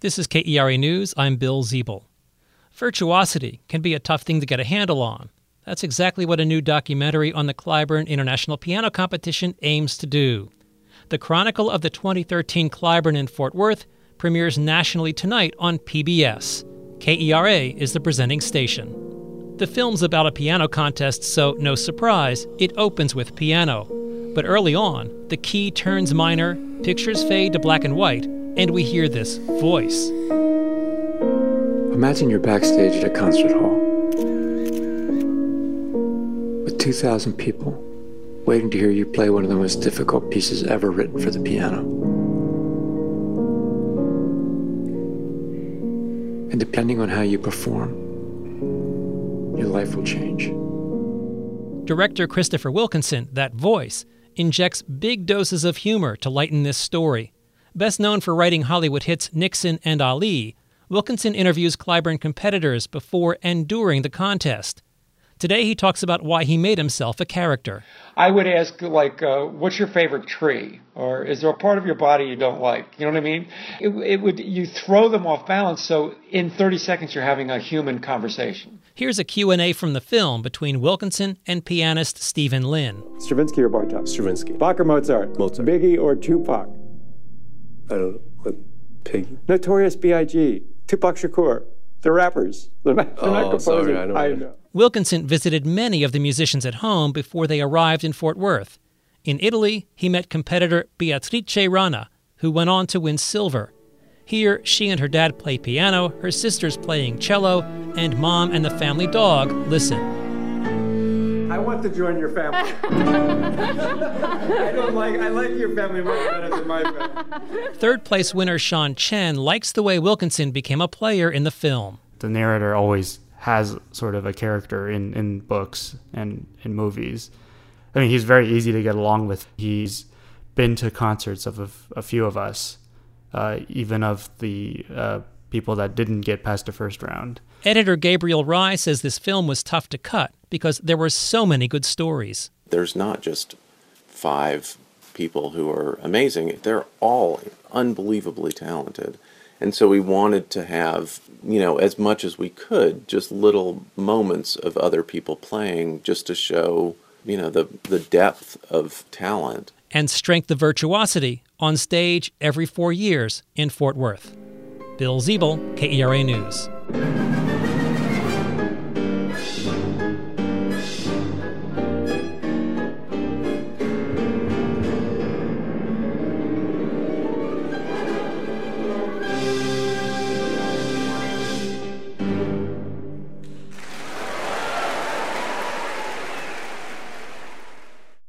This is KERA News. I'm Bill Ziebel. Virtuosity can be a tough thing to get a handle on. That's exactly what a new documentary on the Clyburn International Piano Competition aims to do. The Chronicle of the 2013 Clyburn in Fort Worth premieres nationally tonight on PBS. KERA is the presenting station. The film's about a piano contest, so no surprise, it opens with piano. But early on, the key turns minor, pictures fade to black and white, and we hear this voice. Imagine you're backstage at a concert hall with 2,000 people waiting to hear you play one of the most difficult pieces ever written for the piano. And depending on how you perform, your life will change. Director Christopher Wilkinson, that voice, injects big doses of humor to lighten this story. Best known for writing Hollywood hits Nixon and Ali, Wilkinson interviews Clyburn competitors before and during the contest. Today he talks about why he made himself a character. I would ask, what's your favorite tree? Or is there a part of your body you don't like? You know what I mean? You throw them off balance, so in 30 seconds you're having a human conversation. Here's a Q&A from the film between Wilkinson and pianist Stephen Lin. Stravinsky or Bartok? Stravinsky. Bach or Mozart? Mozart. Biggie or Tupac? I don't know. What? Piggy? Notorious B.I.G. Tupac Shakur. They're rappers. They're not composers. Sorry, I know. Wilkinson visited many of the musicians at home before they arrived in Fort Worth. In Italy, he met competitor Beatrice Rana, who went on to win silver. Here, she and her dad play piano, her sisters playing cello, and mom and the family dog listen. I want to join your family. I like your family much better than my family. Third place winner Sean Chen likes the way Wilkinson became a player in the film. The narrator always has sort of a character in books and in movies. I mean, he's very easy to get along with. He's been to concerts of a few of us, even of the people that didn't get past the first round. Editor Gabriel Rye says this film was tough to cut because there were so many good stories. There's not just 5 people who are amazing. They're all unbelievably talented. And so we wanted to have, as much as we could, just little moments of other people playing just to show, the depth of talent. And strength of virtuosity on stage every 4 years in Fort Worth. Bill Ziebel, KERA News.